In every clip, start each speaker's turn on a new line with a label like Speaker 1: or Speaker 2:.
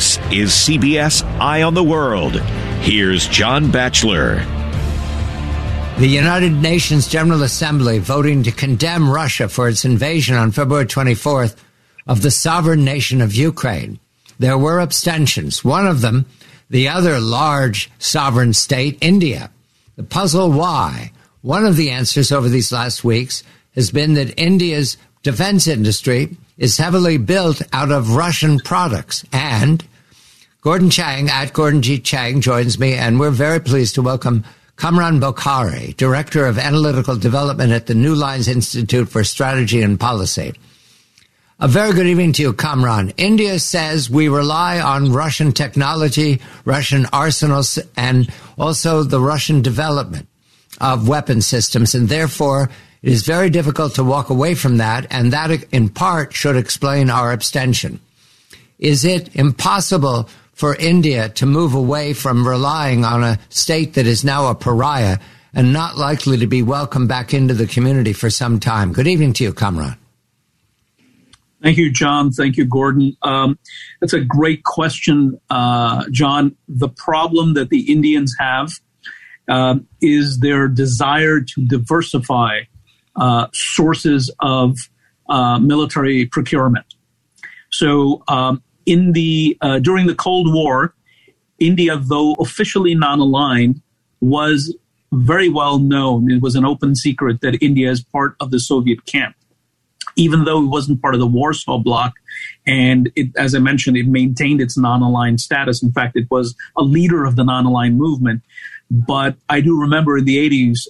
Speaker 1: This is CBS Eye on the World. Here's John Batchelor.
Speaker 2: The United Nations General Assembly voting to condemn Russia for its invasion on February 24th of the sovereign nation of Ukraine. There were abstentions. One of them, the other large sovereign state, India. The puzzle why? One of the answers over these last weeks has been that India's defense industry is heavily built out of Russian products. And Gordon Chang, at Gordon G. Chang, joins me, and we're very pleased to welcome Kamran Bokhari, Director of Analytical Development at the New Lines Institute for Strategy and Policy. A very good evening to you, Kamran. India says we rely on Russian technology, Russian arsenals, and also the Russian development of weapon systems, and therefore it is very difficult to walk away from that, and that in part should explain our abstention. Is it impossible for India to move away from relying on a state that is now a pariah and not likely to be welcomed back into the community for some time? Good evening to you, Kamran.
Speaker 3: Thank you, John. Thank you, Gordon. That's a great question, John. The problem that the Indians have is their desire to diversify sources of military procurement. So during the Cold War, India, though officially non-aligned, was very well known. It was an open secret that India is part of the Soviet camp, even though it wasn't part of the Warsaw Bloc. And as I mentioned, it maintained its non-aligned status. In fact, it was a leader of the non-aligned movement. But I do remember in the 80s,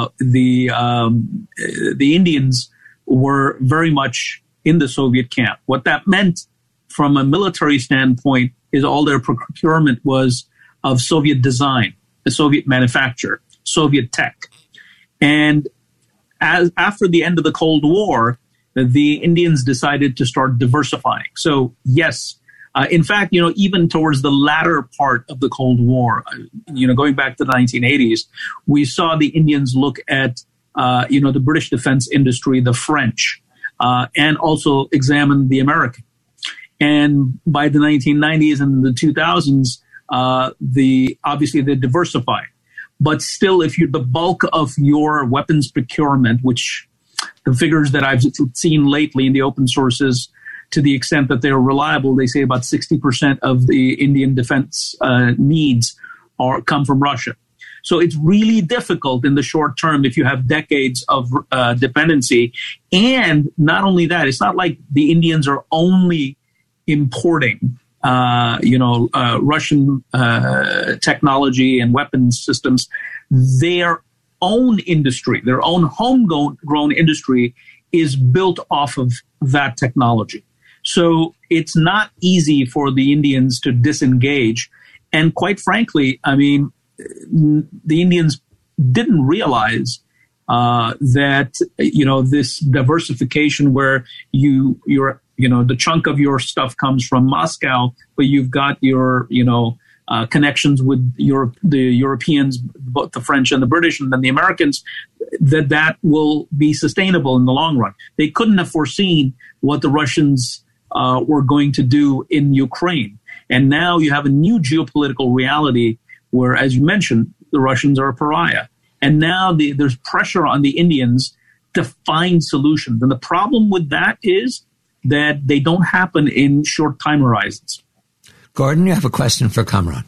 Speaker 3: the Indians were very much in the Soviet camp. What that meant from a military standpoint is all their procurement was of Soviet design, the Soviet manufacture, Soviet tech. And after the end of the Cold War, the Indians decided to start diversifying. So yes, in fact, even towards the latter part of the Cold War, going back to the 1980s, we saw the Indians look at, the British defense industry, the French, and also examine the American. And by the 1990s and the 2000s, obviously they diversified. But still, if the bulk of your weapons procurement, which the figures that I've seen lately in the open sources, to the extent that they're reliable, they say about 60% of the Indian defense needs come from Russia. So it's really difficult in the short term if you have decades of dependency. And not only that, it's not like the Indians are only importing, Russian technology and weapons systems. Their own industry, their own homegrown industry is built off of that technology. So it's not easy for the Indians to disengage. And quite frankly, I mean, the Indians didn't realize that, this diversification where the chunk of your stuff comes from Moscow, but you've got your, connections with the Europeans, both the French and the British, and then the Americans, that will be sustainable in the long run. They couldn't have foreseen what the Russians were going to do in Ukraine. And now you have a new geopolitical reality where, as you mentioned, the Russians are a pariah. And now there's pressure on the Indians to find solutions. And the problem with that is that they don't happen in short time horizons.
Speaker 2: Gordon, you have a question for Kamran.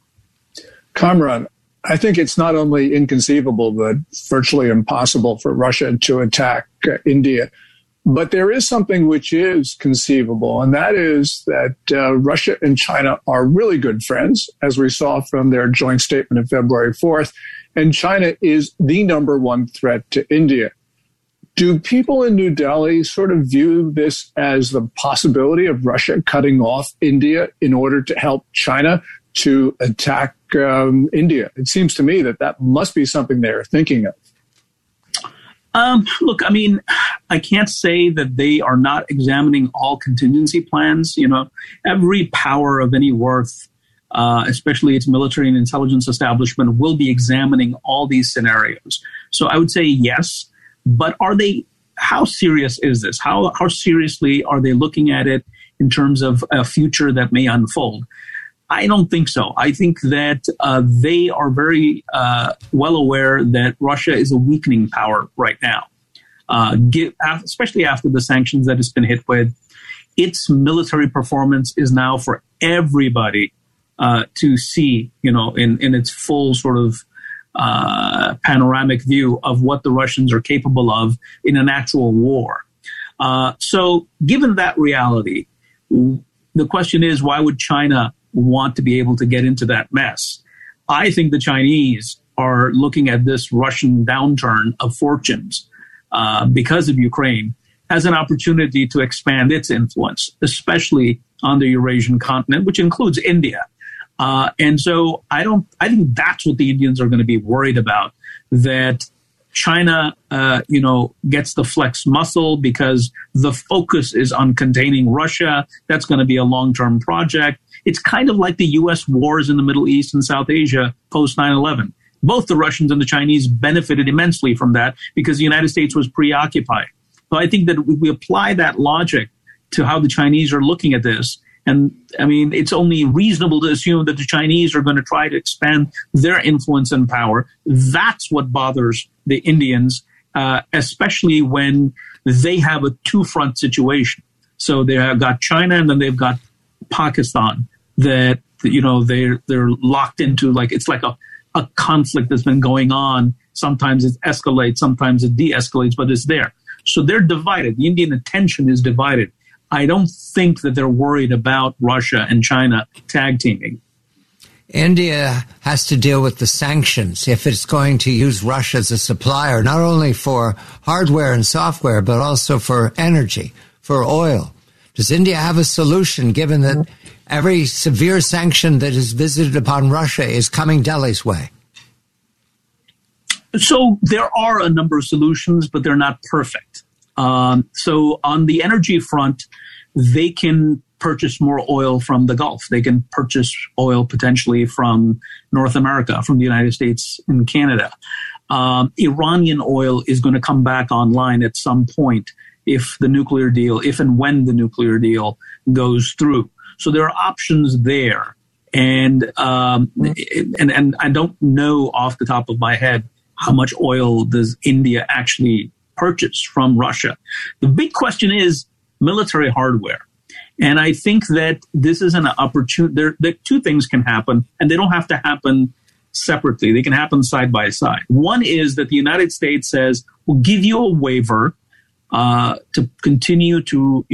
Speaker 4: Kamran, I think it's not only inconceivable, but virtually impossible for Russia to attack India. But there is something which is conceivable, and that is that Russia and China are really good friends, as we saw from their joint statement of February 4th, and China is the number one threat to India. Do people in New Delhi sort of view this as the possibility of Russia cutting off India in order to help China to attack India? It seems to me that must be something they're thinking of.
Speaker 3: Look, I mean, I can't say that they are not examining all contingency plans. Every power of any worth, especially its military and intelligence establishment, will be examining all these scenarios. So I would say yes. But how serious is this? How seriously are they looking at it? in terms of a future that may unfold? I don't think so. I think that they are very well aware that Russia is a weakening power right now, especially after the sanctions that it's been hit with. Its military performance is now for everybody to see, in its full sort of panoramic view of what the Russians are capable of in an actual war. So given that reality, the question is, why would China want to be able to get into that mess? I think the Chinese are looking at this Russian downturn of fortunes because of Ukraine as an opportunity to expand its influence, especially on the Eurasian continent, which includes India. And so I think that's what the Indians are going to be worried about, that China, gets the flex muscle because the focus is on containing Russia. That's going to be a long-term project. It's kind of like the U.S. wars in the Middle East and South Asia post 9/11. Both the Russians and the Chinese benefited immensely from that because the United States was preoccupied. So I think that if we apply that logic to how the Chinese are looking at this, and I mean, it's only reasonable to assume that the Chinese are going to try to expand their influence and power. That's what bothers the Indians, especially when they have a two-front situation. So they have got China and then they've got Pakistan that, they're locked into, like, it's like a conflict that's been going on. Sometimes it escalates, sometimes it de-escalates, but it's there. So they're divided. The Indian attention is divided. I don't think that they're worried about Russia and China tag teaming.
Speaker 2: India has to deal with the sanctions if it's going to use Russia as a supplier, not only for hardware and software, but also for energy, for oil. Does India have a solution, given that every severe sanction that is visited upon Russia is coming Delhi's way?
Speaker 3: So there are a number of solutions, but they're not perfect. So on the energy front, they can purchase more oil from the Gulf. They can purchase oil potentially from North America, from the United States and Canada. Iranian oil is going to come back online at some point if and when the nuclear deal goes through. So there are options there. And I don't know off the top of my head how much oil does India actually purchase from Russia. The big question is military hardware. And I think that this is an opportunity. There two things can happen, and they don't have to happen separately. They can happen side by side. One is that the United States says, we'll give you a waiver to continue to,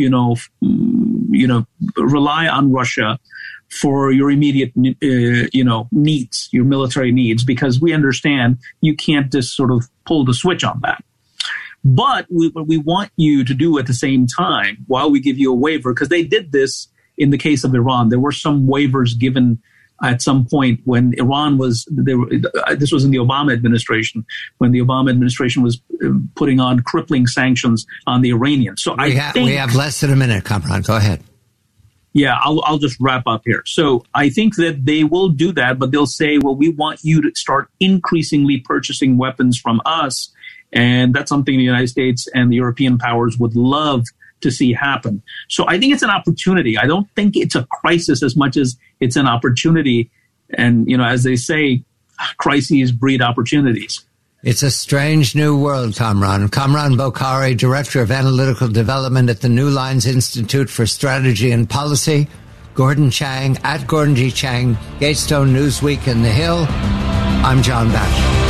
Speaker 3: rely on Russia for your immediate, needs, your military needs, because we understand you can't just sort of pull the switch on that. But what we want you to do at the same time, while we give you a waiver, because they did this in the case of Iran. There were some waivers given at some point when Iran was, this was in the Obama administration, when the Obama administration was putting on crippling sanctions on the Iranians. So we
Speaker 2: have less than a minute, Kamran. Go ahead.
Speaker 3: Yeah, I'll just wrap up here. So I think that they will do that, but they'll say, well, we want you to start increasingly purchasing weapons from us. And that's something the United States and the European powers would love to see happen. So I think it's an opportunity. I don't think it's a crisis as much as it's an opportunity. And, as they say, crises breed opportunities.
Speaker 2: It's a strange new world, Kamran. Kamran Bokhari, Director of Analytical Development at the New Lines Institute for Strategy and Policy. Gordon Chang, at Gordon G. Chang, Gatestone, Newsweek, and The Hill. I'm John Batchelor.